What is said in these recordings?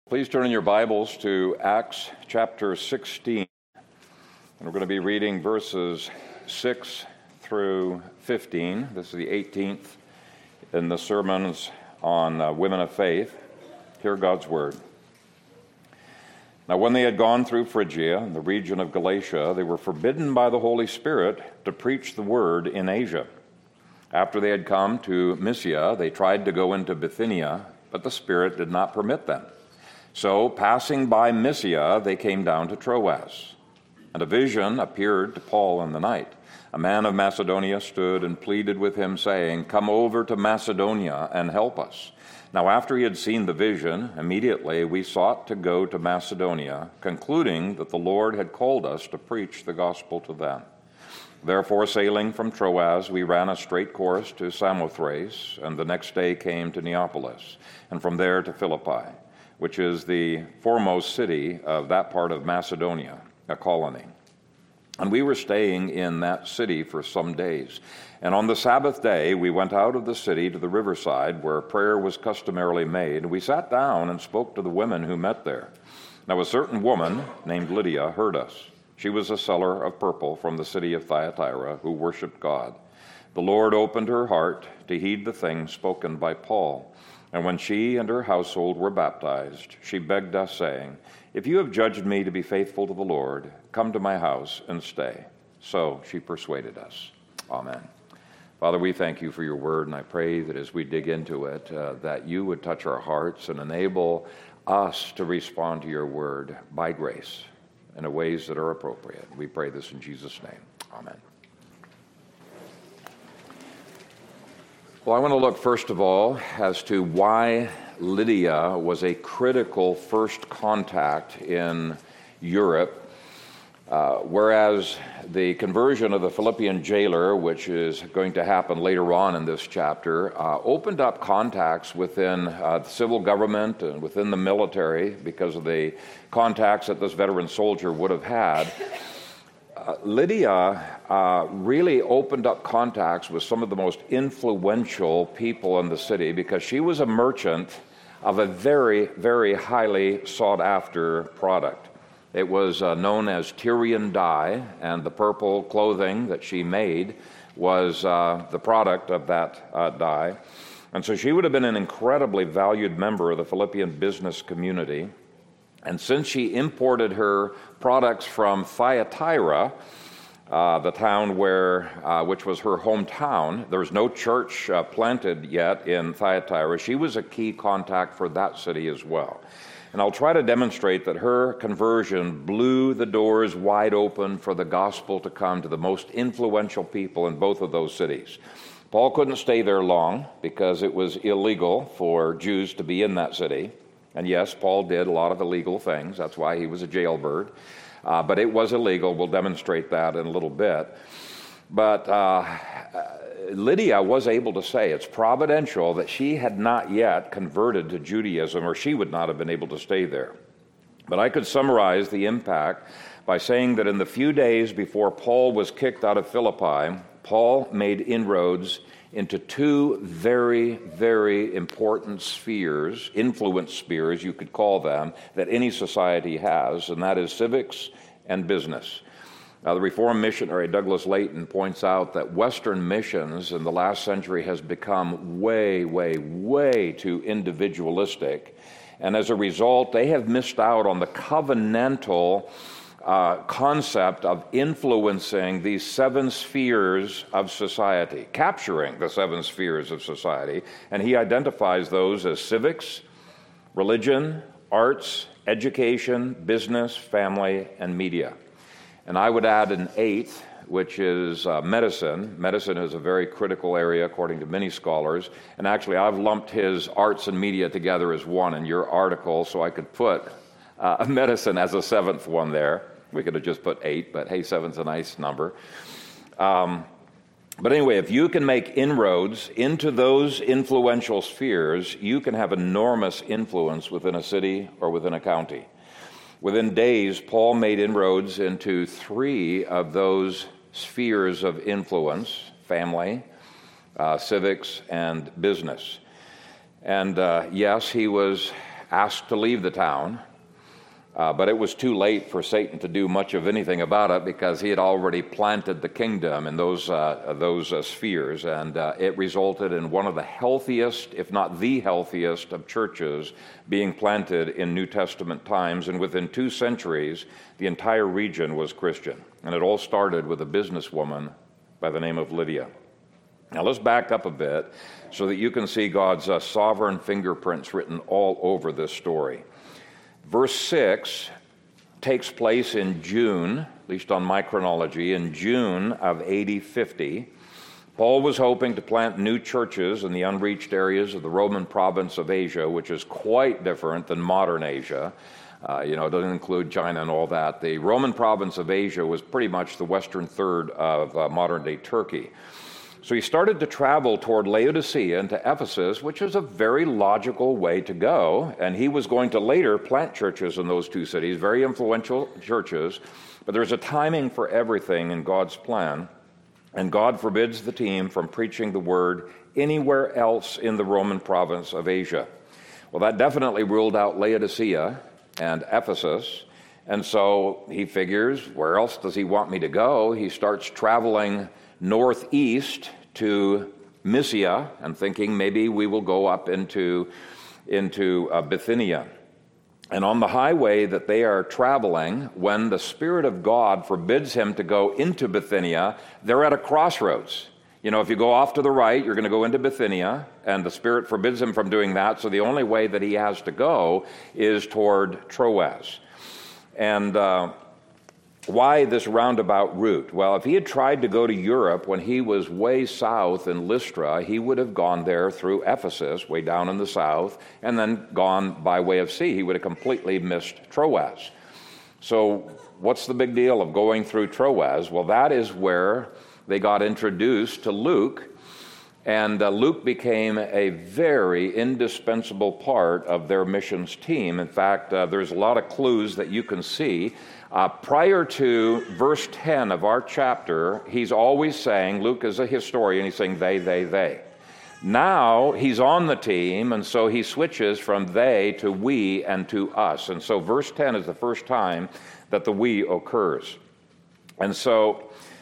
Please turn in your Bibles to Acts chapter 16, and we're going to be reading verses 6 through 15. This is the 18th in the sermons on women of faith. Hear God's word. Now when they had gone through Phrygia and the region of Galatia, they were forbidden by the Holy Spirit to preach the word in Asia. After they had come to Mysia, they tried to go into Bithynia, but the Spirit did not permit them. So, passing by Mysia, they came down to Troas. And a vision appeared to Paul in the night. A man of Macedonia stood and pleaded with him, saying, "Come over to Macedonia and help us." Now after he had seen the vision, immediately we sought to go to Macedonia, concluding that the Lord had called us to preach the gospel to them. Therefore, sailing from Troas, we ran a straight course to Samothrace, and the next day came to Neapolis, and from there to Philippi, which is the foremost city of that part of Macedonia, a colony. And we were staying in that city for some days. And on the Sabbath day, we went out of the city to the riverside, where prayer was customarily made. We sat down and spoke to the women who met there. Now a certain woman named Lydia heard us. She was a seller of purple from the city of Thyatira, who worshipped God. The Lord opened her heart to heed the things spoken by Paul. And when she and her household were baptized, she begged us, saying, "If you have judged me to be faithful to the Lord, come to my house and stay." So she persuaded us. Amen. Father, we thank you for your word, and I pray that as we dig into it, that you would touch our hearts and enable us to respond to your word by grace in ways that are appropriate. We pray this in Jesus' name. Amen. Well, I want to look first of all as to why Lydia was a critical first contact in Europe, whereas the conversion of the Philippian jailer, which is going to happen later on in this chapter, opened up contacts within the civil government and within the military because of the contacts that this veteran soldier would have had. Lydia really opened up contacts with some of the most influential people in the city because she was a merchant of a very, very highly sought-after product. It was known as Tyrian dye, and the purple clothing that she made was the product of that dye. And so she would have been an incredibly valued member of the Philippian business community. And since she imported her products from Thyatira, the town which was her hometown, there was no church planted yet in Thyatira. She was a key contact for that city as well. And I'll try to demonstrate that her conversion blew the doors wide open for the gospel to come to the most influential people in both of those cities. Paul couldn't stay there long because it was illegal for Jews to be in that city. And yes, Paul did a lot of illegal things. That's why he was a jailbird. But it was illegal. We'll demonstrate that in a little bit. But Lydia was able to say it's providential that she had not yet converted to Judaism, or she would not have been able to stay there. But I could summarize the impact by saying that in the few days before Paul was kicked out of Philippi, Paul made inroads into two very, very important spheres, influence spheres you could call them, that any society has, and that is civics and business. The Reformed missionary Douglas Layton points out that Western missions in the last century has become way, way, way too individualistic, and as a result, they have missed out on the covenantal concept of influencing these seven spheres of society, capturing the seven spheres of society, and he identifies those as civics, religion, arts, education, business, family, and media. And I would add an eighth, which is medicine. Medicine is a very critical area, according to many scholars, and actually I've lumped his arts and media together as one in your article, so I could put medicine as a seventh one there. We could have just put 8, but hey, 7's a nice number. But anyway, if you can make inroads into those influential spheres, you can have enormous influence within a city or within a county. Within days, Paul made inroads into 3 of those spheres of influence: family, civics, and business. And yes, he was asked to leave the town, but it was too late for Satan to do much of anything about it because he had already planted the kingdom in those spheres, and it resulted in one of the healthiest, if not the healthiest, of churches being planted in New Testament times, and within 2 centuries, the entire region was Christian. And it all started with a businesswoman by the name of Lydia. Now let's back up a bit so that you can see God's sovereign fingerprints written all over this story. Verse 6 takes place in June, at least on my chronology, in June of AD 50. Paul was hoping to plant new churches in the unreached areas of the Roman province of Asia, which is quite different than modern Asia. It doesn't include China and all that. The Roman province of Asia was pretty much the western third of modern-day Turkey. So he started to travel toward Laodicea and to Ephesus, which is a very logical way to go. And he was going to later plant churches in those 2 cities, very influential churches. But there's a timing for everything in God's plan. And God forbids the team from preaching the word anywhere else in the Roman province of Asia. Well, that definitely ruled out Laodicea and Ephesus. And so he figures, where else does he want me to go? He starts traveling northeast to Mysia and thinking maybe we will go up into Bithynia. And on the highway that they are traveling, when the Spirit of God forbids him to go into Bithynia, they're at a crossroads. If you go off to the right, you're going to go into Bithynia, and the Spirit forbids him from doing that, so the only way that he has to go is toward Troas. And why this roundabout route? Well, if he had tried to go to Europe when he was way south in Lystra, he would have gone there through Ephesus, way down in the south, and then gone by way of sea. He would have completely missed Troas. So what's the big deal of going through Troas? Well, that is where they got introduced to Luke, and Luke became a very indispensable part of their missions team. In fact, there's a lot of clues that you can see. Prior to verse 10 of our chapter, he's always saying, Luke is a historian, he's saying they. Now he's on the team, and so he switches from they to we and to us. And so verse 10 is the first time that the we occurs. And so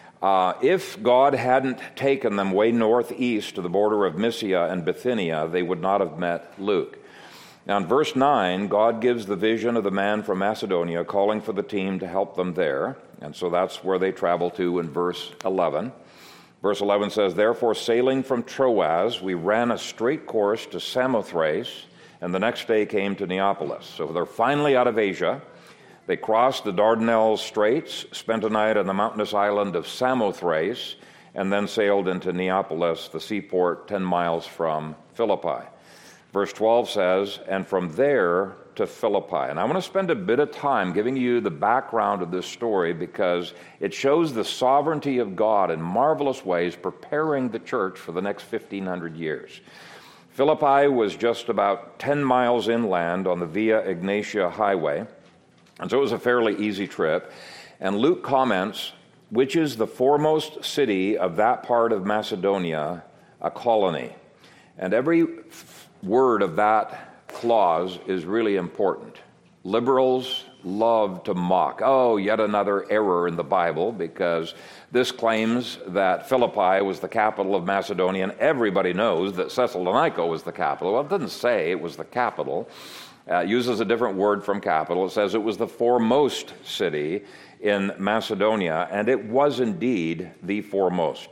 if God hadn't taken them way northeast to the border of Mysia and Bithynia, they would not have met Luke. Now in verse 9, God gives the vision of the man from Macedonia calling for the team to help them there. And so that's where they travel to in verse 11. Verse 11 says, therefore sailing from Troas, we ran a straight course to Samothrace, and the next day came to Neapolis. So they're finally out of Asia. They crossed the Dardanelles Straits, spent a night on the mountainous island of Samothrace, and then sailed into Neapolis, the seaport 10 miles from Philippi. Verse 12 says, and from there to Philippi. And I want to spend a bit of time giving you the background of this story because it shows the sovereignty of God in marvelous ways, preparing the church for the next 1,500 years. Philippi was just about 10 miles inland on the Via Egnatia highway, and so it was a fairly easy trip. And Luke comments, which is the foremost city of that part of Macedonia, a colony. And every word of that clause is really important. Liberals love to mock, yet another error in the Bible, because this claims that Philippi was the capital of Macedonia, and everybody knows that Thessalonica was the capital. Well, it doesn't say it was the capital. It uses a different word from capital. It says it was the foremost city in Macedonia, and it was indeed the foremost.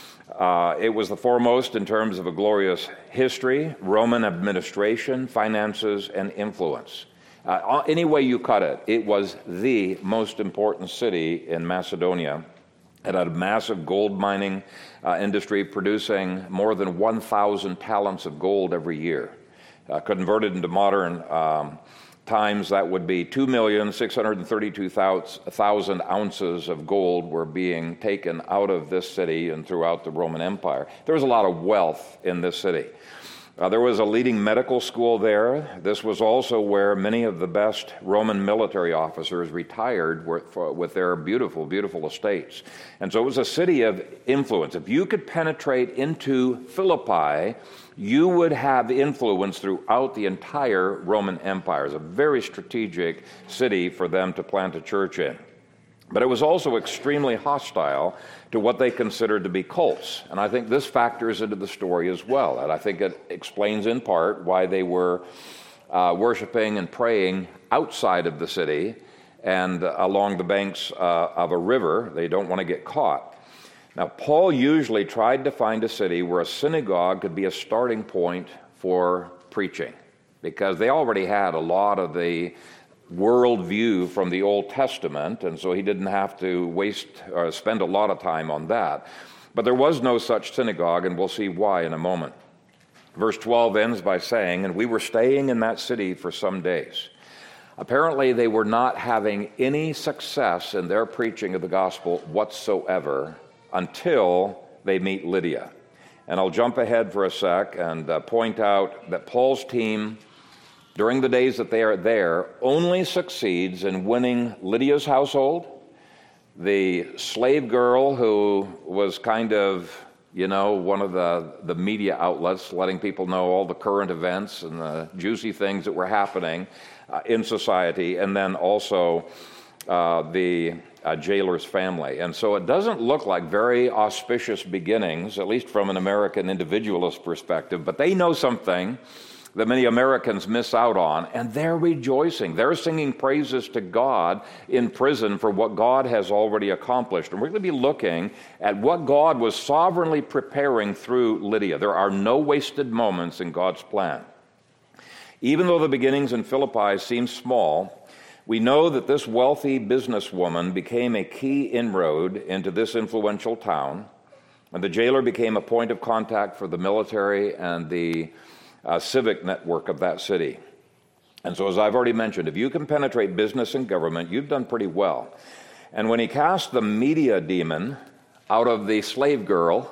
It was the foremost in terms of a glorious history, Roman administration, finances, and influence. Any way you cut it, it was the most important city in Macedonia. It had a massive gold mining industry producing more than 1,000 talents of gold every year. Converted into modern times, that would be 2,632,000 ounces of gold were being taken out of this city and throughout the Roman Empire. There was a lot of wealth in this city. There was a leading medical school there. This was also where many of the best Roman military officers retired with their beautiful, beautiful estates. And so it was a city of influence. If you could penetrate into Philippi, you would have influence throughout the entire Roman Empire. It was a very strategic city for them to plant a church in. But it was also extremely hostile to what they considered to be cults. And I think this factors into the story as well. And I think it explains in part why they were worshiping and praying outside of the city and along the banks of a river. They don't want to get caught. Now, Paul usually tried to find a city where a synagogue could be a starting point for preaching, because they already had a lot of the worldview from the Old Testament, and so he didn't have to waste or spend a lot of time on that. But there was no such synagogue, and we'll see why in a moment. Verse 12 ends by saying, "And we were staying in that city for some days." Apparently, they were not having any success in their preaching of the gospel whatsoever until they meet Lydia. And I'll jump ahead for a sec and point out that Paul's team, during the days that they are there, only succeeds in winning Lydia's household, the slave girl who was kind of, one of the media outlets, letting people know all the current events and the juicy things that were happening in society, and then also the jailer's family. And so it doesn't look like very auspicious beginnings, at least from an American individualist perspective, but they know something that many Americans miss out on, and they're rejoicing. They're singing praises to God in prison for what God has already accomplished. And we're going to be looking at what God was sovereignly preparing through Lydia. There are no wasted moments in God's plan. Even though the beginnings in Philippi seem small, we know that this wealthy businesswoman became a key inroad into this influential town, and the jailer became a point of contact for the military and the civic network of that city. And so, as I've already mentioned, if you can penetrate business and government, you've done pretty well. And when he cast the media demon out of the slave girl,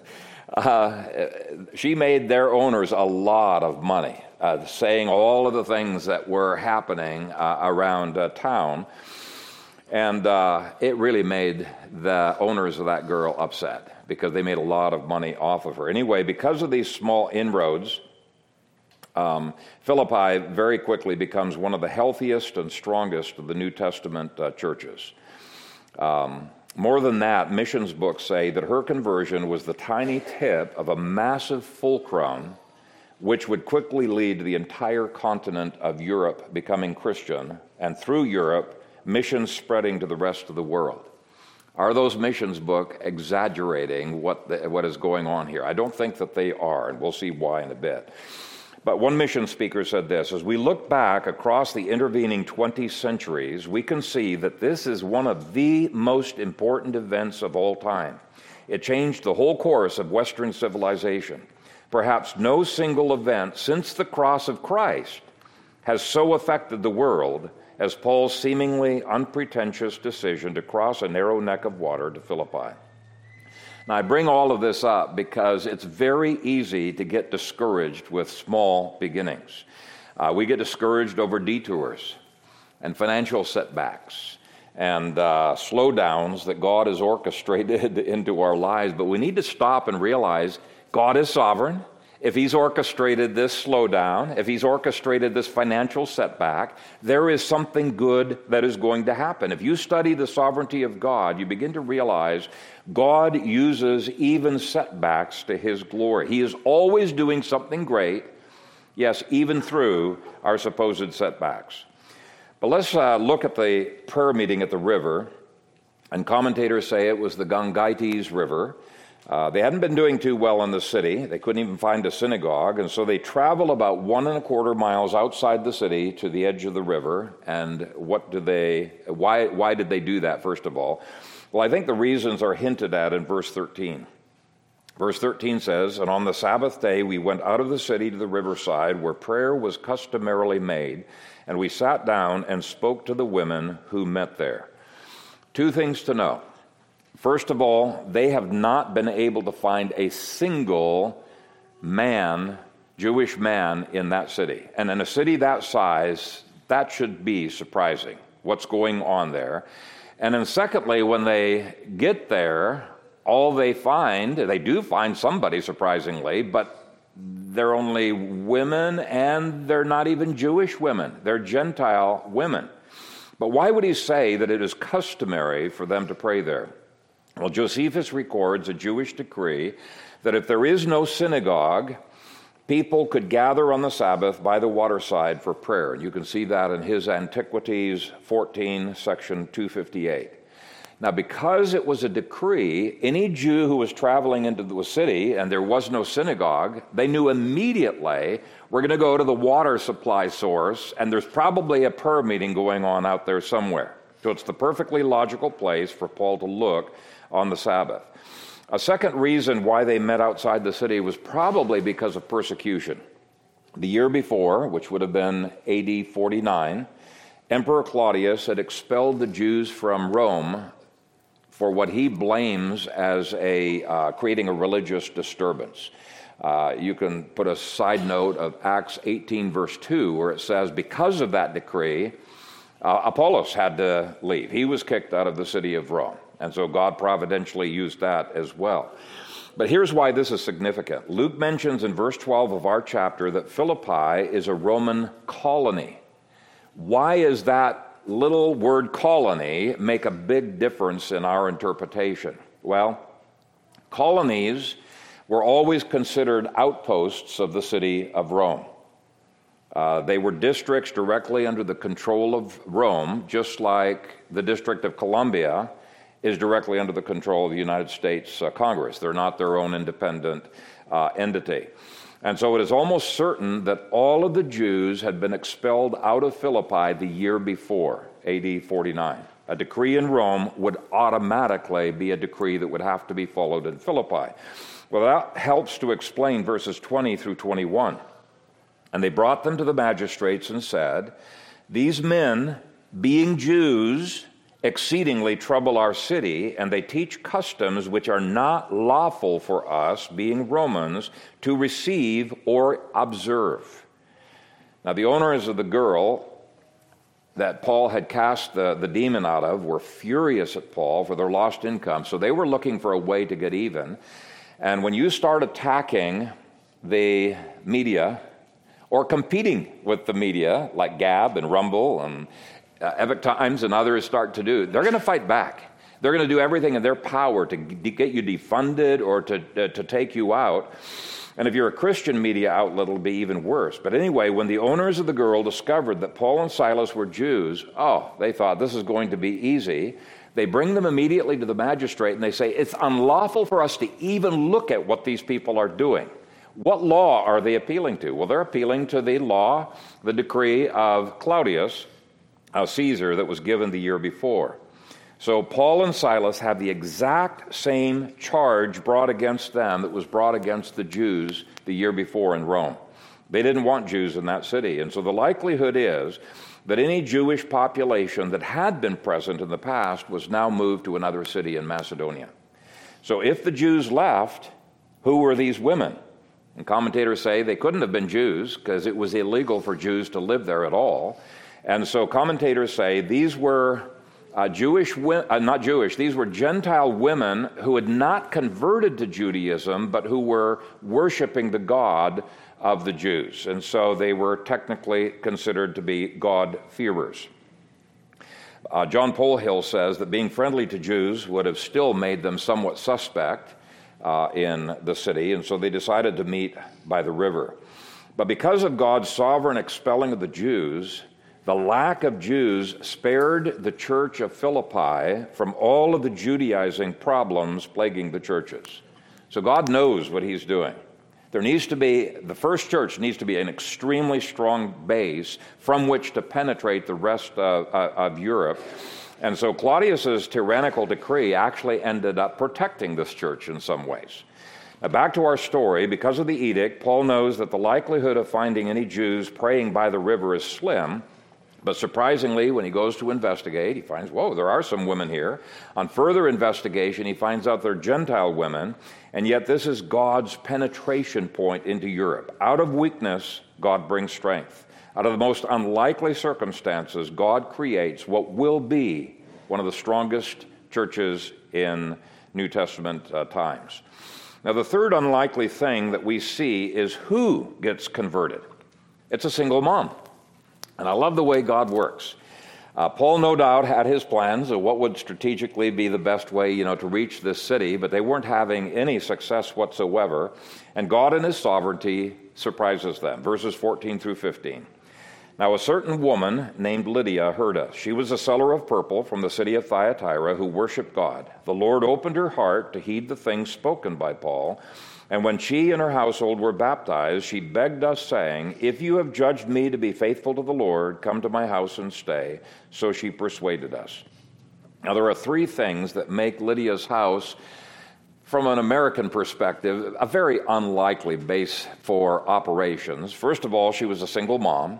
she made their owners a lot of money, saying all of the things that were happening around town. And it really made the owners of that girl upset, because they made a lot of money off of her. Anyway, because of these small inroads, Philippi very quickly becomes one of the healthiest and strongest of the New Testament churches. More than that, missions books say that her conversion was the tiny tip of a massive fulcrum which would quickly lead to the entire continent of Europe becoming Christian, and through Europe, missions spreading to the rest of the world. Are those missions books exaggerating what is going on here? I don't think that they are, and we'll see why in a bit. But one mission speaker said this: as we look back across the intervening 20 centuries, we can see that this is one of the most important events of all time. It changed the whole course of Western civilization. Perhaps no single event since the cross of Christ has so affected the world as Paul's seemingly unpretentious decision to cross a narrow neck of water to Philippi. Now, I bring all of this up because it's very easy to get discouraged with small beginnings. We get discouraged over detours and financial setbacks and slowdowns that God has orchestrated into our lives. But we need to stop and realize God is sovereign. If He's orchestrated this slowdown, if He's orchestrated this financial setback, there is something good that is going to happen. If you study the sovereignty of God, you begin to realize God uses even setbacks to His glory. He is always doing something great, yes, even through our supposed setbacks. But let's look at the prayer meeting at the river, and commentators say it was the Gangaites River. They hadn't been doing too well in the city. They couldn't even find a synagogue, and so they travel about 1.25 miles outside the city to the edge of the river. And why did they do that, first of all? Well, I think the reasons are hinted at in verse 13. Verse 13 says, "And on the Sabbath day we went out of the city to the riverside where prayer was customarily made, and we sat down and spoke to the women who met there." Two things to know. First of all, they have not been able to find a single man Jewish man in that city. And in a city that size, that should be surprising, what's going on there. And then secondly, when they get there, all they do find somebody surprisingly, but they're only women, and they're not even Jewish women. They're Gentile women. But why would he say that it is customary for them to pray there? Well, Josephus records a Jewish decree that if there is no synagogue, people could gather on the Sabbath by the waterside for prayer. You can see that in his Antiquities 14, section 258. Now, because it was a decree, any Jew who was traveling into the city and there was no synagogue, they knew immediately we're going to go to the water supply source, and there's probably a prayer meeting going on out there somewhere. So it's the perfectly logical place for Paul to look on the Sabbath. A second reason why they met outside the city was probably because of persecution. The year before, which would have been AD 49, Emperor Claudius had expelled the Jews from Rome for what he blames as creating a religious disturbance. You can put a side note of Acts 18, verse 2, where it says, because of that decree, Apollos had to leave. He was kicked out of the city of Rome. And so God providentially used that as well. But here's why this is significant. Luke mentions in verse 12 of our chapter that Philippi is a Roman colony. Why is that little word colony make a big difference in our interpretation? Well, colonies were always considered outposts of the city of Rome. They were districts directly under the control of Rome, just like the District of Columbia is directly under the control of the United States Congress. They're not their own independent entity. And so it is almost certain that all of the Jews had been expelled out of Philippi the year before, AD 49. A decree in Rome would automatically be a decree that would have to be followed in Philippi. Well, that helps to explain verses 20 through 21. And they brought them to the magistrates and said, these men, being Jews, exceedingly trouble our city, and they teach customs which are not lawful for us, being Romans, to receive or observe. Now, the owners of the girl that Paul had cast the demon out of were furious at Paul for their lost income, so they were looking for a way to get even. And when you start attacking the media or competing with the media, like Gab and Rumble and Epic Times and others start to do, they're going to fight back. They're going to do everything in their power to get you defunded or to take you out. And if you're a Christian media outlet, it'll be even worse. But anyway, when the owners of the girl discovered that Paul and Silas were Jews, they thought this is going to be easy. They bring them immediately to the magistrate and they say, it's unlawful for us to even look at what these people are doing. What law are they appealing to? Well, they're appealing to the law, the decree of Claudius, Caesar, that was given the year before. So Paul and Silas have the exact same charge brought against them that was brought against the Jews the year before in Rome. They didn't want Jews in that city. And so the likelihood is that any Jewish population that had been present in the past was now moved to another city in Macedonia. So if the Jews left, who were these women? And commentators say they couldn't have been Jews because it was illegal for Jews to live there at all. And so commentators say these were these were Gentile women who had not converted to Judaism, but who were worshiping the God of the Jews. And so they were technically considered to be God-fearers. John Polhill says that being friendly to Jews would have still made them somewhat suspect in the city, and so they decided to meet by the river. But because of God's sovereign expelling of the Jews, the lack of Jews spared the church of Philippi from all of the Judaizing problems plaguing the churches. So God knows what he's doing. The first church needs to be an extremely strong base from which to penetrate the rest of Europe. And so Claudius's tyrannical decree actually ended up protecting this church in some ways. Now back to our story. Because of the edict, Paul knows that the likelihood of finding any Jews praying by the river is slim. But surprisingly, when he goes to investigate, he finds, whoa, there are some women here. On further investigation, he finds out they're Gentile women, and yet this is God's penetration point into Europe. Out of weakness, God brings strength. Out of the most unlikely circumstances, God creates what will be one of the strongest churches in New Testament times. Now, the third unlikely thing that we see is who gets converted. It's a single mom. And I love the way God works. Paul, no doubt, had his plans of what would strategically be the best way, to reach this city, but they weren't having any success whatsoever. And God in his sovereignty surprises them. Verses 14 through 15. Now a certain woman named Lydia heard us. She was a seller of purple from the city of Thyatira who worshiped God. The Lord opened her heart to heed the things spoken by Paul. And when she and her household were baptized, she begged us, saying, "If you have judged me to be faithful to the Lord, come to my house and stay." So she persuaded us. Now there are three things that make Lydia's house, from an American perspective, a very unlikely base for operations. First of all, she was a single mom.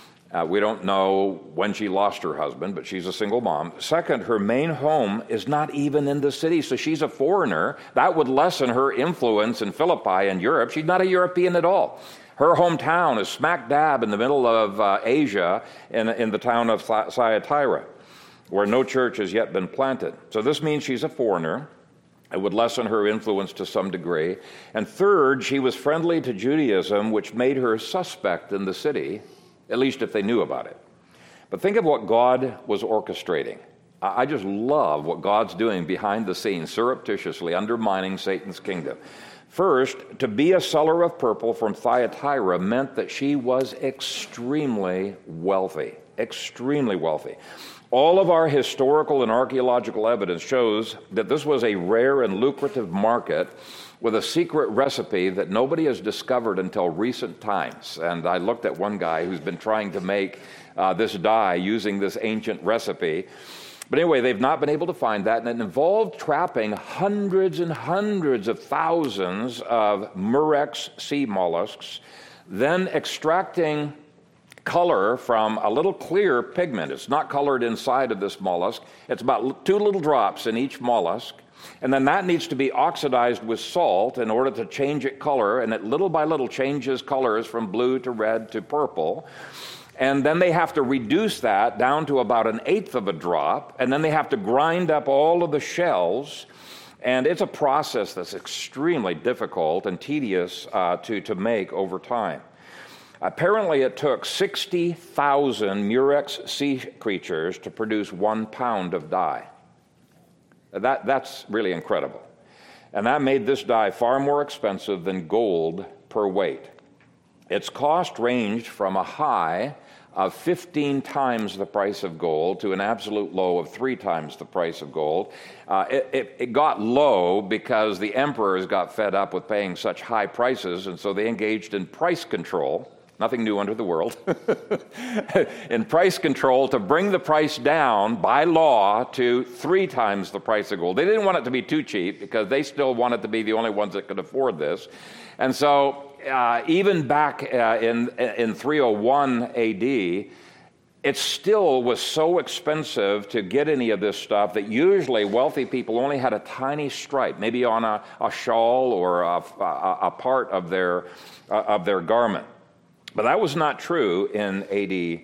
We don't know when she lost her husband, but she's a single mom. Second, her main home is not even in the city, so she's a foreigner. That would lessen her influence in Philippi and Europe. She's not a European at all. Her hometown is smack dab in the middle of Asia, in the town of Thyatira, where no church has yet been planted. So this means she's a foreigner. It would lessen her influence to some degree. And third, she was friendly to Judaism, which made her suspect in the city, at least if they knew about it. But think of what God was orchestrating. I just love what God's doing behind the scenes, surreptitiously undermining Satan's kingdom. First, to be a seller of purple from Thyatira meant that she was extremely wealthy. Extremely wealthy. All of our historical and archaeological evidence shows that this was a rare and lucrative market with a secret recipe that nobody has discovered until recent times. And I looked at one guy who's been trying to make this dye using this ancient recipe. But anyway, they've not been able to find that, and it involved trapping hundreds and hundreds of thousands of Murex sea mollusks, then extracting color from a little clear pigment. It's not colored inside of this mollusk. It's about 2 little drops in each mollusk. And then that needs to be oxidized with salt in order to change its color, and it little by little changes colors from blue to red to purple. And then they have to reduce that down to about 1/8 of a drop, and then they have to grind up all of the shells. And it's a process that's extremely difficult and tedious to make over time. Apparently, it took 60,000 Murex sea creatures to produce 1 pound of dye. That's really incredible. And that made this dye far more expensive than gold per weight. Its cost ranged from a high of 15 times the price of gold to an absolute low of 3 times the price of gold. It got low because the emperors got fed up with paying such high prices, and so they engaged in price control. Nothing new under the world. In price control to bring the price down by law to 3 times the price of gold. They didn't want it to be too cheap because they still wanted to be the only ones that could afford this. And so even back in 301 AD, it still was so expensive to get any of this stuff that usually wealthy people only had a tiny stripe, maybe on a shawl or a part of their garment. But that was not true in AD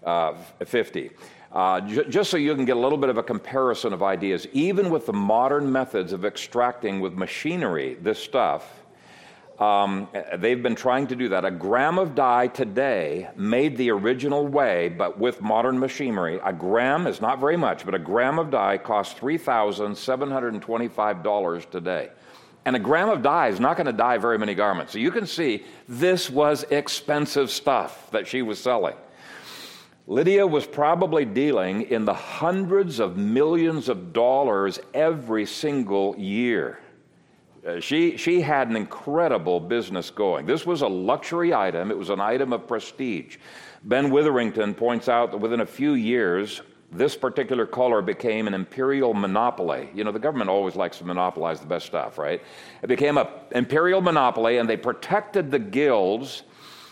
50. Just so you can get a little bit of a comparison of ideas, even with the modern methods of extracting with machinery this stuff, they've been trying to do that. A gram of dye today made the original way, but with modern machinery, a gram is not very much, but a gram of dye costs $3,725 today. And a gram of dye is not going to dye very many garments. So you can see this was expensive stuff that she was selling. Lydia was probably dealing in the hundreds of millions of dollars every single year. She had an incredible business going. This was a luxury item. It was an item of prestige. Ben Witherington points out that within a few years, this particular color became an imperial monopoly. The government always likes to monopolize the best stuff, right? It became an imperial monopoly, and they protected the guilds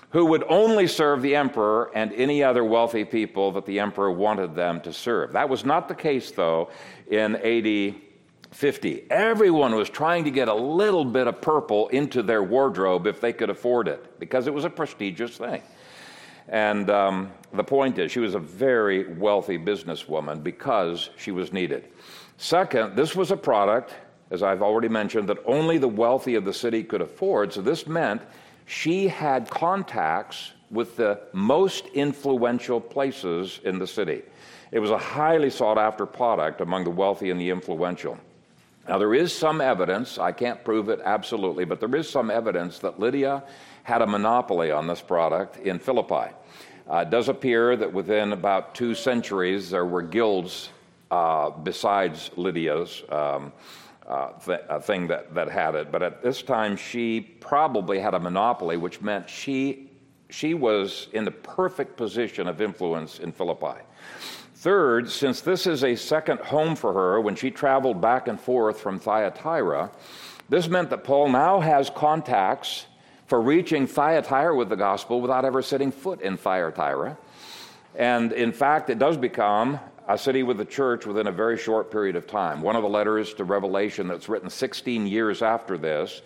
who would only serve the emperor and any other wealthy people that the emperor wanted them to serve. That was not the case, though, in AD 50. Everyone was trying to get a little bit of purple into their wardrobe if they could afford it, because it was a prestigious thing. And the point is, she was a very wealthy businesswoman because she was needed. Second, this was a product, as I've already mentioned, that only the wealthy of the city could afford. So this meant she had contacts with the most influential places in the city. It was a highly sought-after product among the wealthy and the influential. Now, there is some evidence, I can't prove it absolutely, but there is some evidence that Lydia had a monopoly on this product in Philippi. It does appear that within about 2 centuries there were guilds besides Lydia's thing that had it, but at this time she probably had a monopoly, which meant she was in the perfect position of influence in Philippi. Third, since this is a second home for her when she traveled back and forth from Thyatira, this meant that Paul now has contacts for reaching Thyatira with the gospel without ever setting foot in Thyatira. And in fact, it does become a city with a church within a very short period of time. One of the letters to Revelation that's written 16 years after this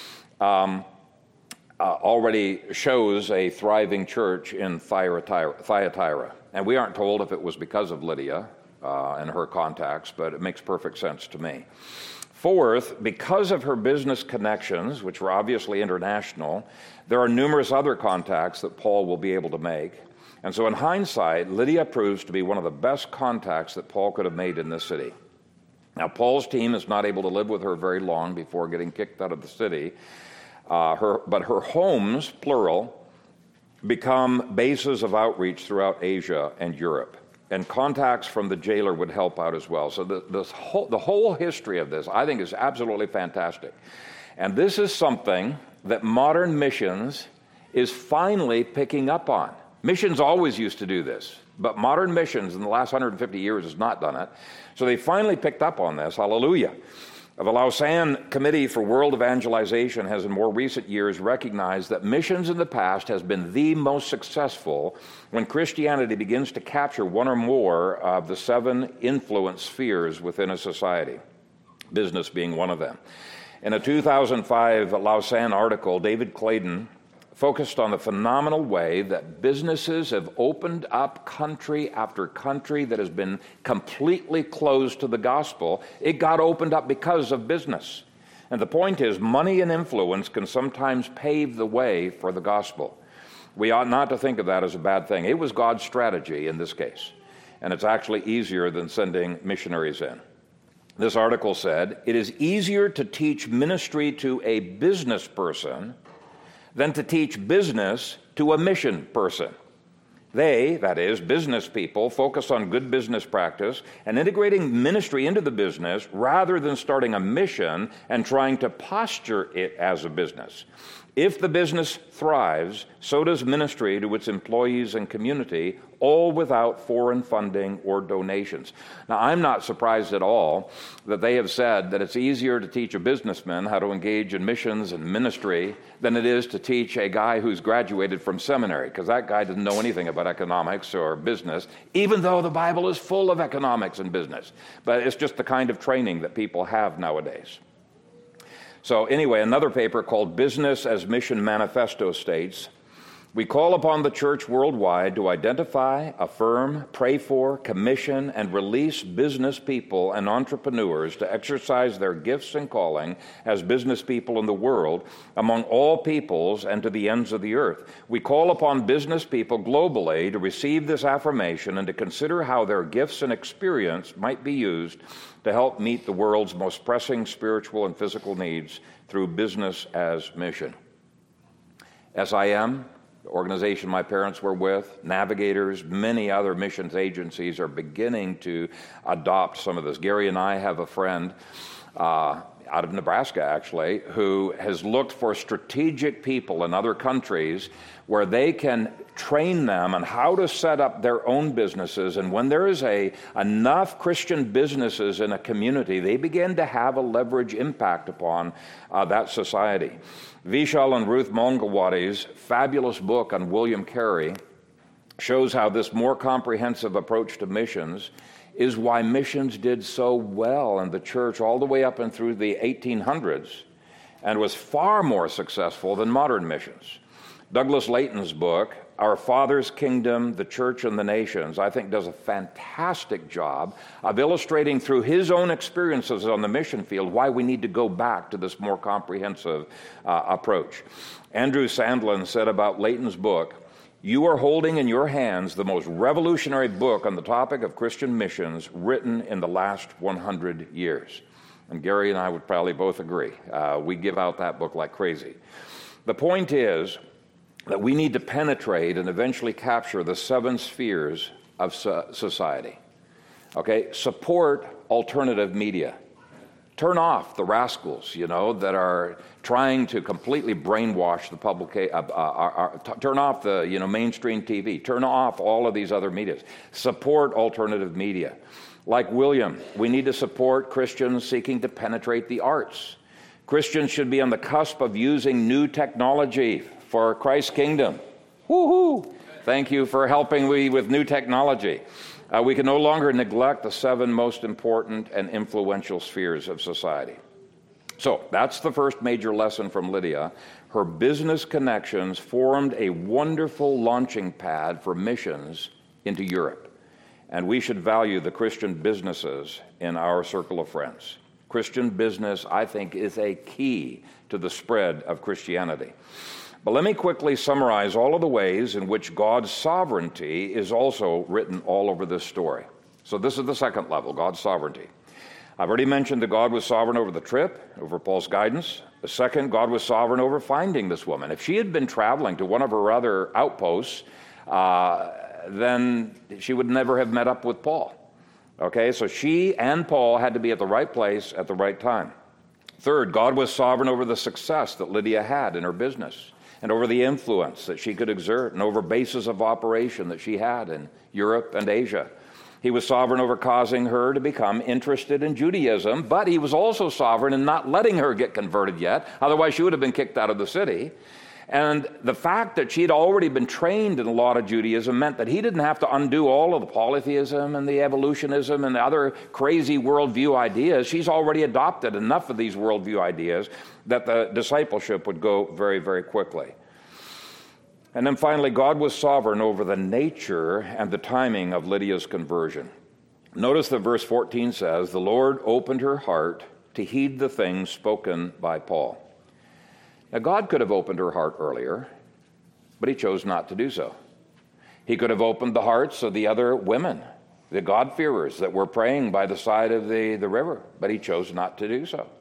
already shows a thriving church in Thyatira. And we aren't told if it was because of Lydia and her contacts, but it makes perfect sense to me. Fourth, because of her business connections, which were obviously international, there are numerous other contacts that Paul will be able to make. And so in hindsight, Lydia proves to be one of the best contacts that Paul could have made in this city. Now, Paul's team is not able to live with her very long before getting kicked out of the city. But her homes, plural, become bases of outreach throughout Asia and Europe. And contacts from the jailer would help out as well. So the whole history of this, I think, is absolutely fantastic. And this is something that modern missions is finally picking up on. Missions always used to do this, but modern missions in the last 150 years has not done it. So they finally picked up on this. Hallelujah. The Lausanne Committee for World Evangelization has in more recent years recognized that missions in the past has been the most successful when Christianity begins to capture one or more of the 7 influence spheres within a society, business being one of them. In a 2005 Lausanne article, David Clayton focused on the phenomenal way that businesses have opened up country after country that has been completely closed to the gospel. It got opened up because of business. And the point is, money and influence can sometimes pave the way for the gospel. We ought not to think of that as a bad thing. It was God's strategy in this case, and it's actually easier than sending missionaries in. This article said, "It is easier to teach ministry to a business person than to teach business to a mission person. They, that is, business people, focus on good business practice and integrating ministry into the business rather than starting a mission and trying to posture it as a business. If the business thrives, so does ministry to its employees and community, all without foreign funding or donations." Now, I'm not surprised at all that they have said that it's easier to teach a businessman how to engage in missions and ministry than it is to teach a guy who's graduated from seminary, because that guy doesn't know anything about economics or business, even though the Bible is full of economics and business. But it's just the kind of training that people have nowadays. So anyway, another paper called Business as Mission Manifesto states, "We call upon the church worldwide to identify, affirm, pray for, commission, and release business people and entrepreneurs to exercise their gifts and calling as business people in the world among all peoples and to the ends of the earth. We call upon business people globally to receive this affirmation and to consider how their gifts and experience might be used to help meet the world's most pressing spiritual and physical needs through business as mission." SIM, the organization my parents were with, Navigators, many other missions agencies are beginning to adopt some of this. Gary and I have a friend out of Nebraska, actually, who has looked for strategic people in other countries where they can train them on how to set up their own businesses. And when there is enough Christian businesses in a community, they begin to have a leverage impact upon that society. Vishal and Ruth Mongawadi's fabulous book on William Carey shows how this more comprehensive approach to missions is why missions did so well in the church all the way up and through the 1800s and was far more successful than modern missions. Douglas Layton's book, Our Father's Kingdom, the Church and the Nations, I think does a fantastic job of illustrating through his own experiences on the mission field why we need to go back to this more comprehensive approach. Andrew Sandlin said about Layton's book, "You are holding in your hands the most revolutionary book on the topic of Christian missions written in the last 100 years." And Gary and I would probably both agree. We give out that book like crazy. The point is that we need to penetrate and eventually capture the 7 spheres of society. Okay? Support alternative media. Turn off the rascals, that are trying to completely brainwash the public. Turn off the, mainstream TV. Turn off all of these other medias. Support alternative media. Like William, we need to support Christians seeking to penetrate the arts. Christians should be on the cusp of using new technology for Christ's kingdom. Woohoo! Thank you for helping me with new technology. We can no longer neglect the 7 most important and influential spheres of society. So that's the first major lesson from Lydia. Her business connections formed a wonderful launching pad for missions into Europe. And we should value the Christian businesses in our circle of friends. Christian business, I think, is a key to the spread of Christianity. But let me quickly summarize all of the ways in which God's sovereignty is also written all over this story. So this is the second level, God's sovereignty. I've already mentioned that God was sovereign over the trip, over Paul's guidance. The second, God was sovereign over finding this woman. If she had been traveling to one of her other outposts, then she would never have met up with Paul. Okay, so she and Paul had to be at the right place at the right time. Third, God was sovereign over the success that Lydia had in her business, and over the influence that she could exert, and over bases of operation that she had in Europe and Asia. He was sovereign over causing her to become interested in Judaism, but he was also sovereign in not letting her get converted yet, otherwise she would have been kicked out of the city. And the fact that she had already been trained in a lot of Judaism meant that he didn't have to undo all of the polytheism and the evolutionism and the other crazy worldview ideas. She's already adopted enough of these worldview ideas that the discipleship would go very, very quickly. And then finally, God was sovereign over the nature and the timing of Lydia's conversion. Notice that verse 14 says, "The Lord opened her heart to heed the things spoken by Paul." Now, God could have opened her heart earlier, but he chose not to do so. He could have opened the hearts of the other women, the God-fearers that were praying by the side of the river, but he chose not to do so.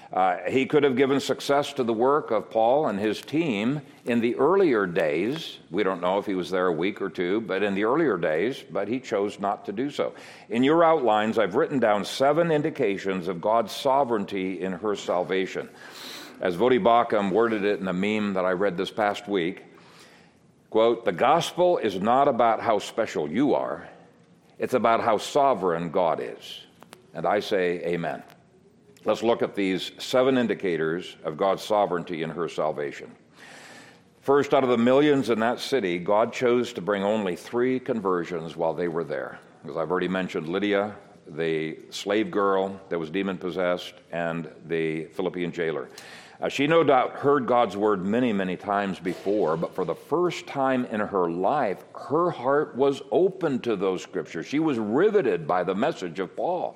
He could have given success to the work of Paul and his team in the earlier days. We don't know if he was there a week or two, but in the earlier days, but he chose not to do so. In your outlines, I've written down 7 indications of God's sovereignty in her salvation. As Vodi Bakum worded it in a meme that I read this past week, quote, "The gospel is not about how special you are, it's about how sovereign God is." And I say amen. Let's look at these 7 indicators of God's sovereignty in her salvation. First, out of the millions in that city, God chose to bring only 3 conversions while they were there. As I've already mentioned, Lydia, the slave girl that was demon-possessed, and the Philippian jailer. She no doubt heard God's word many, many times before, but for the first time in her life, her heart was open to those scriptures. She was riveted by the message of Paul.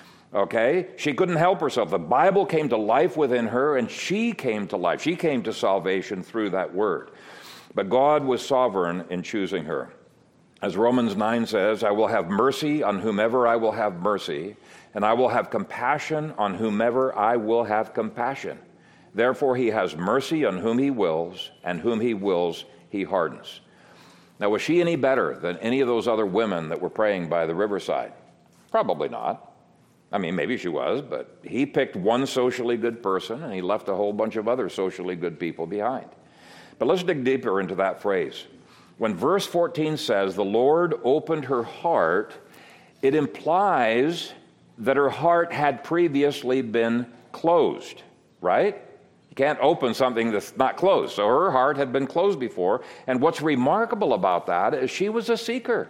Okay? She couldn't help herself. The Bible came to life within her, and she came to life. She came to salvation through that word. But God was sovereign in choosing her. As Romans 9 says, "I will have mercy on whomever I will have mercy, and I will have compassion on whomever I will have compassion. Therefore he has mercy on whom he wills, and whom he wills he hardens." Now, was she any better than any of those other women that were praying by the riverside? Probably not. I mean, maybe she was, but he picked one socially good person, and he left a whole bunch of other socially good people behind. But let's dig deeper into that phrase. When verse 14 says the Lord opened her heart, it implies that her heart had previously been closed, right? You can't open something that's not closed. So her heart had been closed before. And what's remarkable about that is she was a seeker.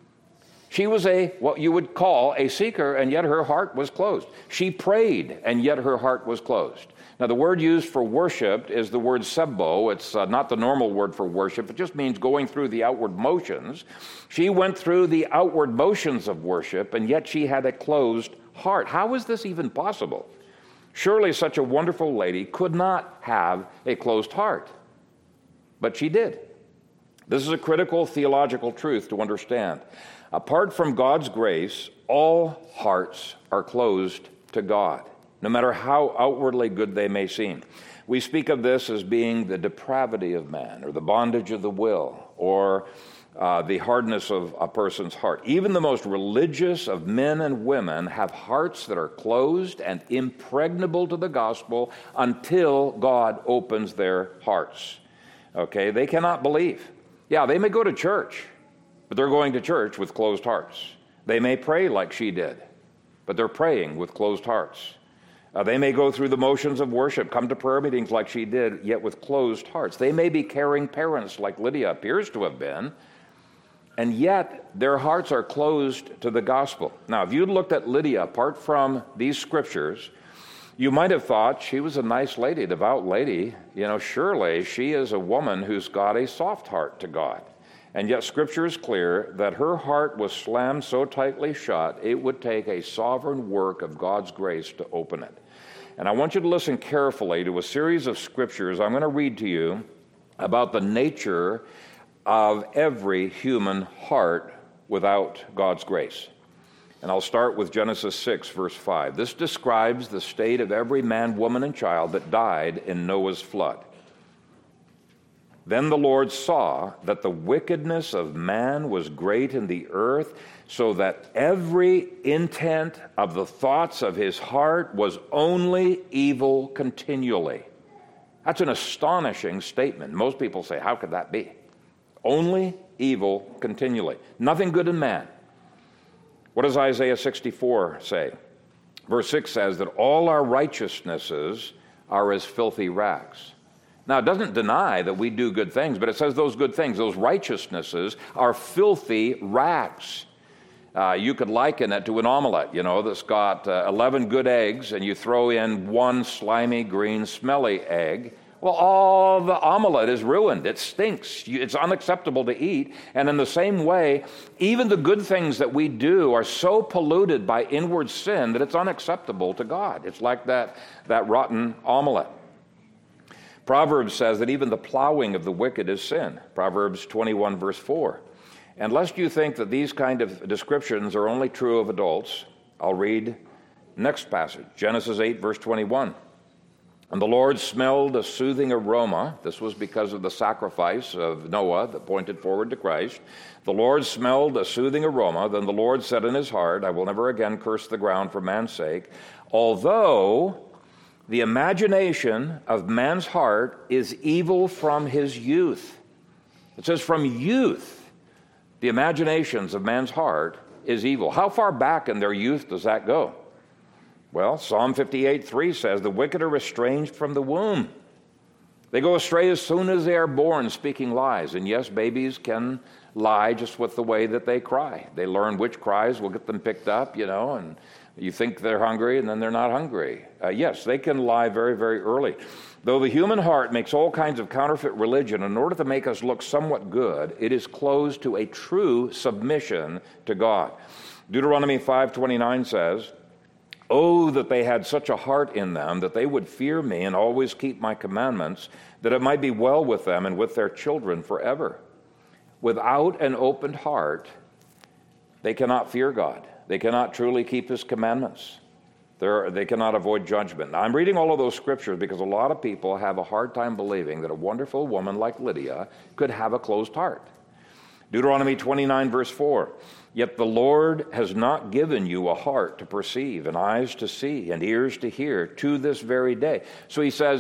She was what you would call a seeker, and yet her heart was closed. She prayed, and yet her heart was closed. Now, the word used for worship is the word sebbo. It's not the normal word for worship. It just means going through the outward motions. She went through the outward motions of worship, and yet she had a closed heart. How is this even possible? Surely such a wonderful lady could not have a closed heart. But she did. This is a critical theological truth to understand. Apart from God's grace, all hearts are closed to God, no matter how outwardly good they may seem. We speak of this as being the depravity of man, or the bondage of the will, or the hardness of a person's heart. Even the most religious of men and women have hearts that are closed and impregnable to the gospel until God opens their hearts. Okay, they cannot believe. Yeah, they may go to church, but they're going to church with closed hearts. They may pray like she did, but they're praying with closed hearts. They may go through the motions of worship, come to prayer meetings like she did, yet with closed hearts. They may be caring parents like Lydia appears to have been, and yet their hearts are closed to the gospel. Now, if you'd looked at Lydia apart from these scriptures, you might have thought she was a nice lady, devout lady. You know, surely she is a woman who's got a soft heart to God. And yet Scripture is clear that her heart was slammed so tightly shut, it would take a sovereign work of God's grace to open it. And I want you to listen carefully to a series of scriptures I'm going to read to you about the nature of every human heart without God's grace. And I'll start with Genesis 6, verse 5. This describes the state of every man, woman, and child that died in Noah's flood. Then the Lord saw that the wickedness of man was great in the earth, so that every intent of the thoughts of his heart was only evil continually. That's an astonishing statement. Most people say, how could that be? Only evil continually. Nothing good in man. What does Isaiah 64 say? Verse 6 says that all our righteousnesses are as filthy rags. Now, it doesn't deny that we do good things, but it says those good things, those righteousnesses, are filthy rags. You could liken it to an omelet, that's got 11 good eggs, and you throw in one slimy, green, smelly egg. Well, all the omelet is ruined. It stinks. It's unacceptable to eat. And in the same way, even the good things that we do are so polluted by inward sin that it's unacceptable to God. It's like that rotten omelet. Proverbs says that even the plowing of the wicked is sin. Proverbs 21, verse 4. And lest you think that these kind of descriptions are only true of adults, I'll read next passage, Genesis 8, verse 21. And the Lord smelled a soothing aroma. This was because of the sacrifice of Noah that pointed forward to Christ. The Lord smelled a soothing aroma. Then the Lord said in his heart, I will never again curse the ground for man's sake, although the imagination of man's heart is evil from his youth. It says from youth, the imaginations of man's heart is evil. How far back in their youth does that go? Well, Psalm 58:3 says, the wicked are estranged from the womb. They go astray as soon as they are born, speaking lies. And yes, babies can lie just with the way that they cry. They learn which cries will get them picked up, and you think they're hungry, and then they're not hungry. Yes, they can lie very, very early. Though the human heart makes all kinds of counterfeit religion in order to make us look somewhat good, it is closed to a true submission to God. Deuteronomy 5:29 says, oh, that they had such a heart in them, that they would fear me and always keep my commandments, that it might be well with them and with their children forever. Without an opened heart, they cannot fear God. They cannot truly keep his commandments. They cannot avoid judgment. Now, I'm reading all of those scriptures because a lot of people have a hard time believing that a wonderful woman like Lydia could have a closed heart. Deuteronomy 29, verse 4, yet the Lord has not given you a heart to perceive, and eyes to see, and ears to hear, to this very day. So he says,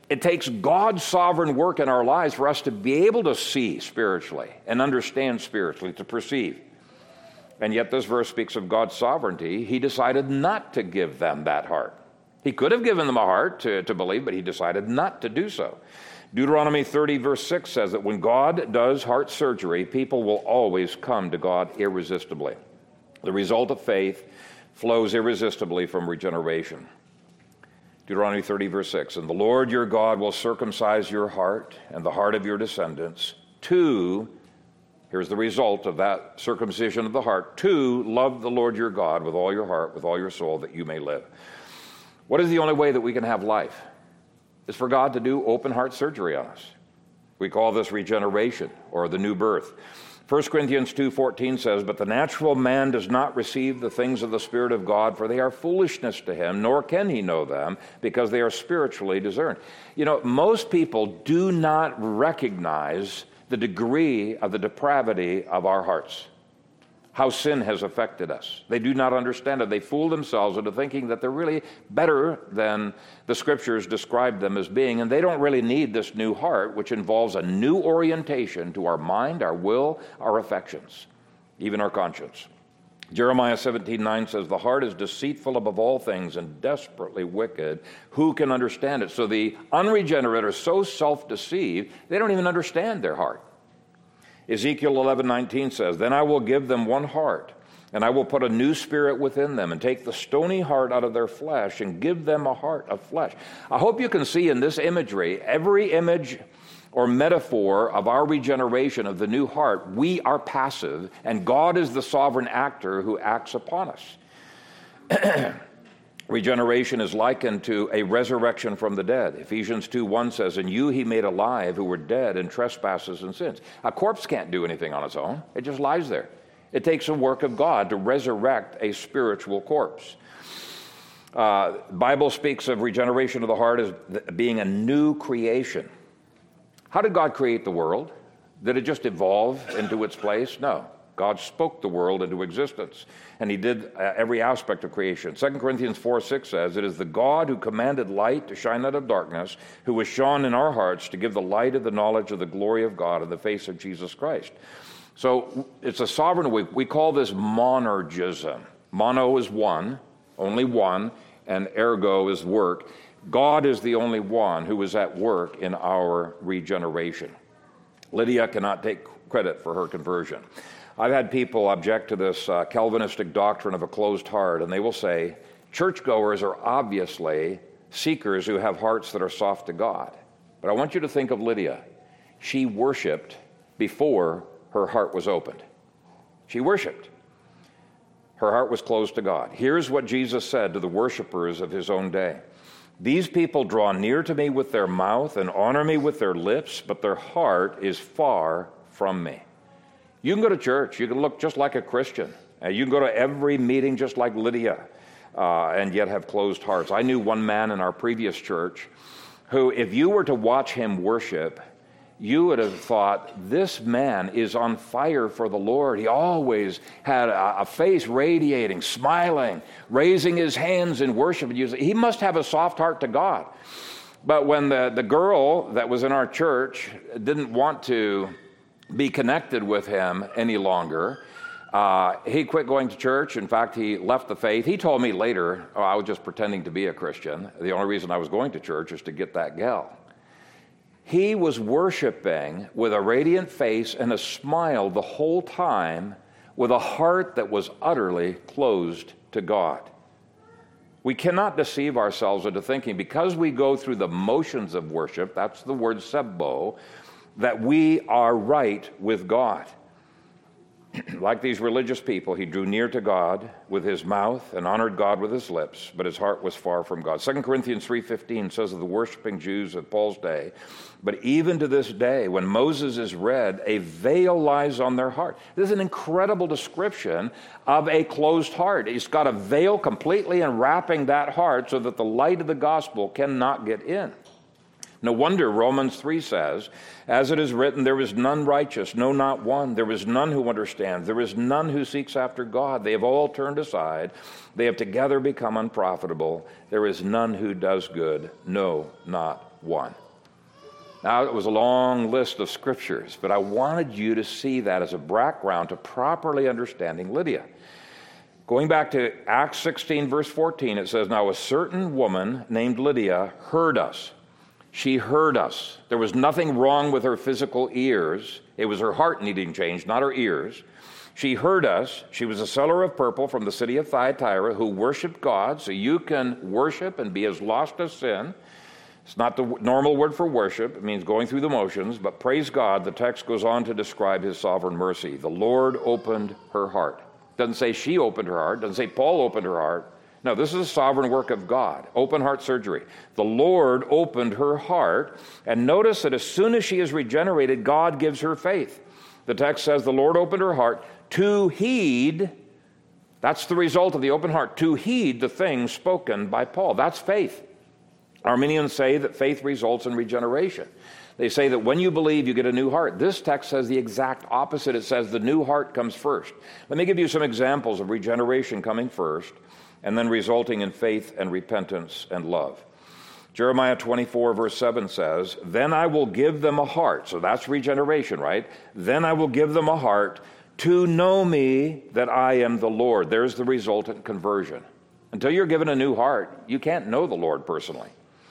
It takes God's sovereign work in our lives for us to be able to see spiritually and understand spiritually, to perceive. And yet this verse speaks of God's sovereignty. He decided not to give them that heart. He could have given them a heart to believe, but he decided not to do so. Deuteronomy 30 verse 6 says that when God does heart surgery, people will always come to God irresistibly. The result of faith flows irresistibly from regeneration. Deuteronomy 30 verse 6, and the Lord your God will circumcise your heart and the heart of your descendants to, here's the result of that circumcision of the heart, to love the Lord your God with all your heart, with all your soul, that you may live. What is the only way that we can have life? It's for God to do open heart surgery on us. We call this regeneration or the new birth. 1 Corinthians 2:14 says, but the natural man does not receive the things of the Spirit of God, for they are foolishness to him, nor can he know them, because they are spiritually discerned. You know, most people do not recognize the degree of the depravity of our hearts, how sin has affected us. They do not understand it. They fool themselves into thinking that they're really better than the Scriptures describe them as being, and they don't really need this new heart, which involves a new orientation to our mind, our will, our affections, even our conscience. Jeremiah 17:9 says, the heart is deceitful above all things and desperately wicked. Who can understand it? So the unregenerate are so self-deceived, they don't even understand their heart. Ezekiel 11:19 says, then I will give them one heart, and I will put a new spirit within them, and take the stony heart out of their flesh, and give them a heart of flesh. I hope you can see in this imagery, every image or metaphor of our regeneration of the new heart, we are passive, and God is the sovereign actor who acts upon us. Regeneration is likened to a resurrection from the dead. Ephesians 2:1 says, and you he made alive who were dead in trespasses and sins. A corpse can't do anything on its own. It just lies there. It takes a work of God to resurrect a spiritual corpse. The Bible speaks of regeneration of the heart as being a new creation. How did God create the world? Did it just evolve into its place? No. God spoke the world into existence, and he did every aspect of creation. 2 Corinthians 4:6 says, it is the God who commanded light to shine out of darkness, who was shone in our hearts to give the light of the knowledge of the glory of God in the face of Jesus Christ. So it's a sovereign, we call this monergism. Mono is one, only one, and ergo is work. God is the only one who is at work in our regeneration. Lydia cannot take credit for her conversion. I've had people object to this Calvinistic doctrine of a closed heart, and they will say, churchgoers are obviously seekers who have hearts that are soft to God. But I want you to think of Lydia. She worshiped before her heart was opened. She worshiped. Her heart was closed to God. Here's what Jesus said to the worshipers of his own day. These people draw near to me with their mouth and honor me with their lips, but their heart is far from me. You can go to church. You can look just like a Christian. You can go to every meeting just like Lydia, and yet have closed hearts. I knew one man in our previous church who, if you were to watch him worship, you would have thought, this man is on fire for the Lord. He always had a face radiating, smiling, raising his hands in worship. He must have a soft heart to God. But when the girl that was in our church didn't want to be connected with him any longer, he quit going to church. In fact, he left the faith. He told me later, I was just pretending to be a Christian. The only reason I was going to church is to get that gal. He was worshiping with a radiant face and a smile the whole time, with a heart that was utterly closed to God. We cannot deceive ourselves into thinking because we go through the motions of worship, that's the word sebbo, that we are right with God. Like these religious people, he drew near to God with his mouth and honored God with his lips, but his heart was far from God. 2 Corinthians 3:15 says of the worshiping Jews of Paul's day, but even to this day, when Moses is read, a veil lies on their heart. This is an incredible description of a closed heart. He's got a veil completely enwrapping that heart so that the light of the gospel cannot get in. No wonder Romans 3 says, as it is written, there is none righteous, no, not one. There is none who understands. There is none who seeks after God. They have all turned aside. They have together become unprofitable. There is none who does good, no, not one. Now, it was a long list of scriptures, but I wanted you to see that as a background to properly understanding Lydia. Going back to Acts 16, verse 14, it says, "Now a certain woman named Lydia heard us." She heard us. There was nothing wrong with her physical ears. It was her heart needing change, not her ears. She heard us. She was a seller of purple from the city of Thyatira who worshiped God. So you can worship and be as lost as sin. It's not the normal word for worship. It means going through the motions. But praise God, the text goes on to describe his sovereign mercy. The Lord opened her heart. Doesn't say she opened her heart. Doesn't say Paul opened her heart. No, this is a sovereign work of God. Open heart surgery. The Lord opened her heart. And notice that as soon as she is regenerated, God gives her faith. The text says the Lord opened her heart to heed. That's the result of the open heart, to heed the things spoken by Paul. That's faith. Arminians say that faith results in regeneration. They say that when you believe, you get a new heart. This text says the exact opposite. It says the new heart comes first. Let me give you some examples of regeneration coming first and then resulting in faith and repentance and love. Jeremiah 24, verse 7 says, "Then I will give them a heart." So that's regeneration, right? "Then I will give them a heart to know me that I am the Lord." There's the resultant conversion. Until you're given a new heart, you can't know the Lord personally.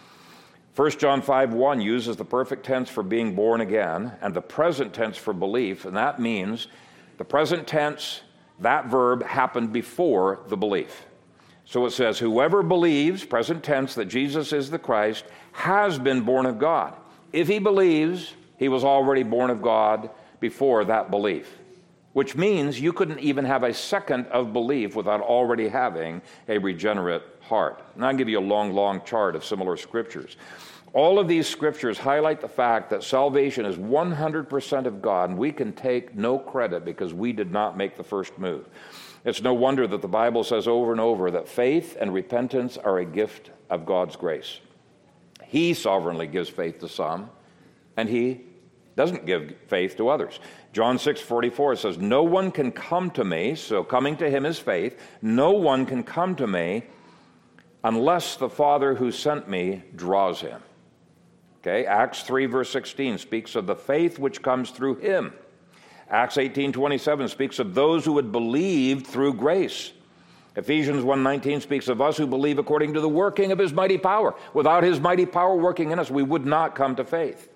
1 John 5:1 uses the perfect tense for being born again and the present tense for belief, and that means the present tense, that verb happened before the belief. So it says, whoever believes, present tense, that Jesus is the Christ, has been born of God. If he believes, he was already born of God before that belief, which means you couldn't even have a second of belief without already having a regenerate heart. And I'll give you a long chart of similar scriptures. All of these scriptures highlight the fact that salvation is 100% of God, and we can take no credit because we did not make the first move. It's no wonder that the Bible says over and over that faith and repentance are a gift of God's grace. He sovereignly gives faith to some, and he doesn't give faith to others. John 6:44 says, "No one can come to me," so coming to him is faith, "no one can come to me unless the Father who sent me draws him." Okay, Acts 3, verse 16 speaks of the faith which comes through him. Acts 18:27 speaks of those who had believed through grace. Ephesians 1:19 speaks of us who believe according to the working of his mighty power. Without his mighty power working in us, we would not come to faith.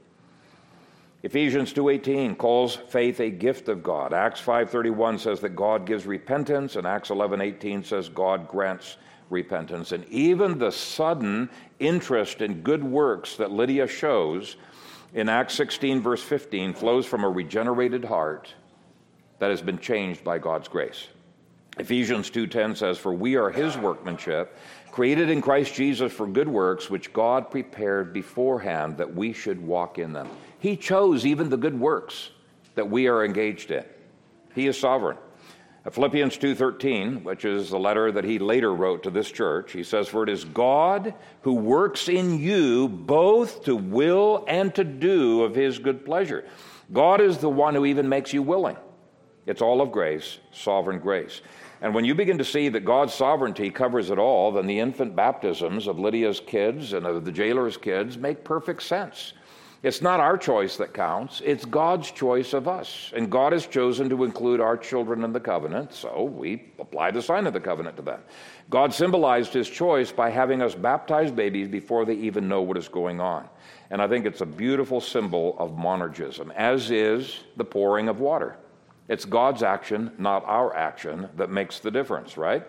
Ephesians 2:18 calls faith a gift of God. Acts 5:31 says that God gives repentance, and Acts 11:18 says God grants repentance. And even the sudden interest in good works that Lydia shows in Acts 16, verse 15, flows from a regenerated heart that has been changed by God's grace. Ephesians 2:10 says, "For we are his workmanship, created in Christ Jesus for good works, which God prepared beforehand that we should walk in them." He chose even the good works that we are engaged in. He is sovereign. Philippians 2:13, which is the letter that he later wrote to this church, he says, "For it is God who works in you both to will and to do of his good pleasure." God is the one who even makes you willing. It's all of grace, sovereign grace. And when you begin to see that God's sovereignty covers it all, then the infant baptisms of Lydia's kids and of the jailer's kids make perfect sense. It's not our choice that counts, it's God's choice of us. And God has chosen to include our children in the covenant, so we apply the sign of the covenant to them. God symbolized his choice by having us baptize babies before they even know what is going on. And I think it's a beautiful symbol of monergism, as is the pouring of water. It's God's action, not our action, that makes the difference, right?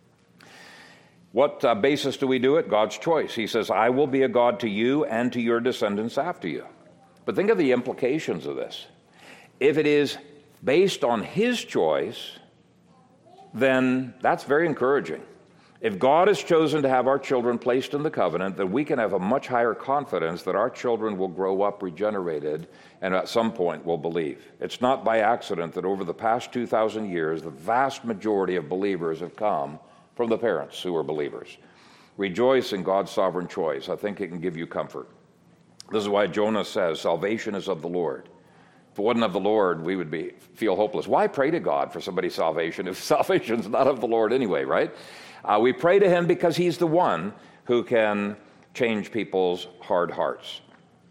What basis do we do it? God's choice. He says, "I will be a God to you and to your descendants after you." But think of the implications of this. If it is based on his choice, then that's very encouraging. If God has chosen to have our children placed in the covenant, then we can have a much higher confidence that our children will grow up regenerated and at some point will believe. It's not by accident that over the past 2,000 years, the vast majority of believers have come from the parents who are believers. Rejoice in God's sovereign choice. I think it can give you comfort. This is why Jonah says, "Salvation is of the Lord." If it wasn't of the Lord, we would feel hopeless. Why pray to God for somebody's salvation if salvation's not of the Lord anyway, right? We pray to him because he's the one who can change people's hard hearts.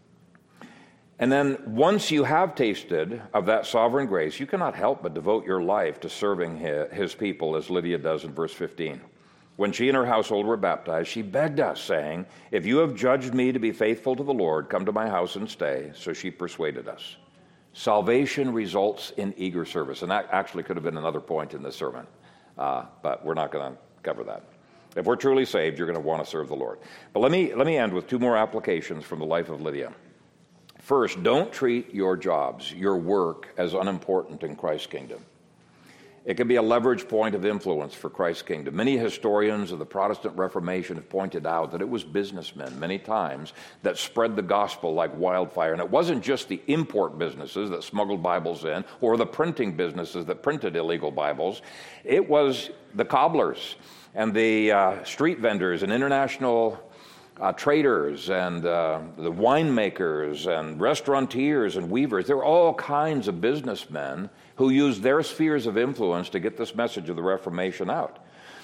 And then once you have tasted of that sovereign grace, you cannot help but devote your life to serving his people, as Lydia does in verse 15. When she and her household were baptized, she begged us, saying, "If you have judged me to be faithful to the Lord, come to my house and stay." So she persuaded us. Salvation results in eager service. And that actually could have been another point in this sermon, but we're not going to cover that. If we're truly saved, you're going to want to serve the Lord. But let me end with two more applications from the life of Lydia. First, don't treat your jobs, your work, as unimportant in Christ's kingdom. It can be a leverage point of influence for Christ's kingdom. Many historians of the Protestant Reformation have pointed out that it was businessmen, many times, that spread the gospel like wildfire. And it wasn't just the import businesses that smuggled Bibles in, or the printing businesses that printed illegal Bibles. It was the cobblers and the street vendors and international traders and the winemakers and restaurateurs and weavers. There were all kinds of businessmen who used their spheres of influence to get this message of the Reformation out.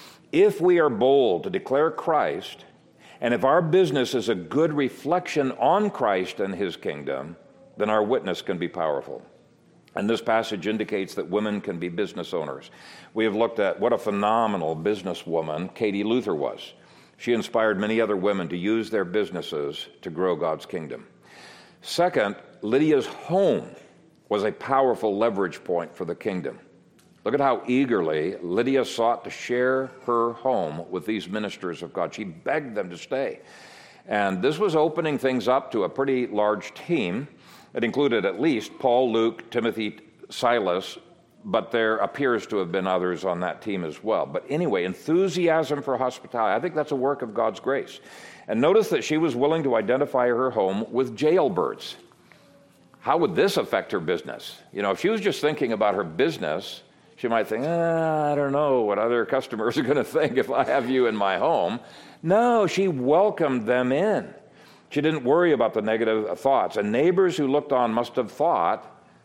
If we are bold to declare Christ, and if our business is a good reflection on Christ and his kingdom, then our witness can be powerful. And this passage indicates that women can be business owners. We have looked at what a phenomenal businesswoman Katie Luther was. She inspired many other women to use their businesses to grow God's kingdom. Second, Lydia's home was a powerful leverage point for the kingdom. Look at how eagerly Lydia sought to share her home with these ministers of God. She begged them to stay. And this was opening things up to a pretty large team. It included at least Paul, Luke, Timothy, Silas, but there appears to have been others on that team as well. But anyway, enthusiasm for hospitality, I think that's a work of God's grace. And notice that she was willing to identify her home with jailbirds. How would this affect her business? You know, if she was just thinking about her business, she might think, I don't know what other customers are going to think if I have you in my home. No, she welcomed them in. She didn't worry about the negative thoughts. And neighbors who looked on must have thought,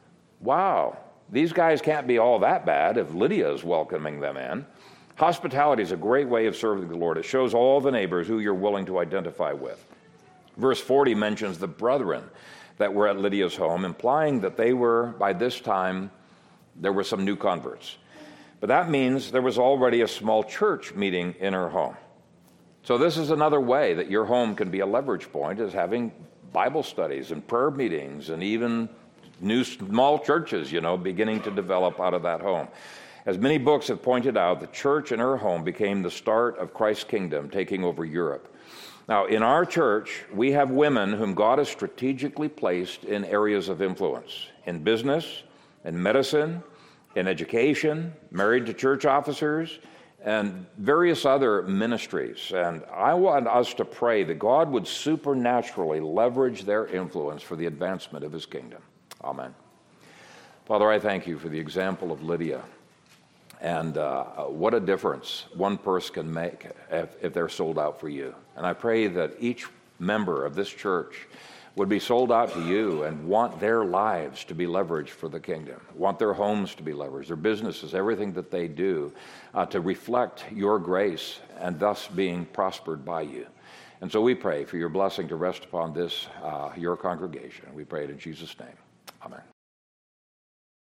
wow, these guys can't be all that bad if Lydia is welcoming them in. Hospitality is a great way of serving the Lord. It shows all the neighbors who you're willing to identify with. Verse 40 mentions the brethren that were at Lydia's home, implying that they were, by this time, there were some new converts. But that means there was already a small church meeting in her home. So this is another way that your home can be a leverage point, is having Bible studies and prayer meetings and even new small churches, beginning to develop out of that home. As many books have pointed out, the church in her home became the start of Christ's kingdom taking over Europe. Now, in our church, we have women whom God has strategically placed in areas of influence, in business, in medicine, in education, married to church officers, and various other ministries. And I want us to pray that God would supernaturally leverage their influence for the advancement of his kingdom. Amen. Father, I thank you for the example of Lydia. And what a difference one person can make if they're sold out for you. And I pray that each member of this church would be sold out to you and want their lives to be leveraged for the kingdom, want their homes to be leveraged, their businesses, everything that they do to reflect your grace and thus being prospered by you. And so we pray for your blessing to rest upon this, your congregation. We pray it in Jesus' name. Amen.